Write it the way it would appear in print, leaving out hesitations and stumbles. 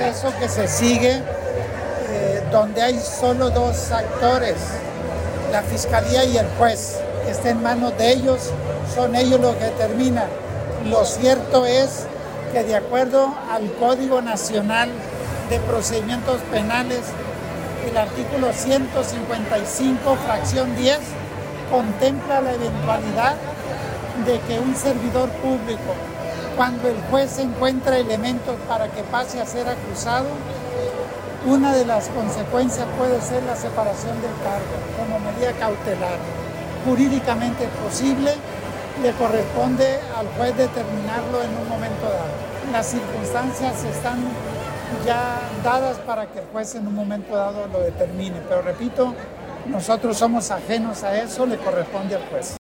proceso que se sigue donde hay solo dos actores, la fiscalía y el juez. Está en manos de ellos, son ellos los que determinan. Lo cierto es que de acuerdo al Código Nacional de Procedimientos Penales, el artículo 155, fracción 10, contempla la eventualidad de que un servidor público, cuando el juez encuentra elementos para que pase a ser acusado, una de las consecuencias puede ser la separación del cargo como medida cautelar. Jurídicamente posible, le corresponde al juez determinarlo en un momento dado. Las circunstancias están ya dadas para que el juez en un momento dado lo determine, pero repito, nosotros somos ajenos a eso, le corresponde al juez.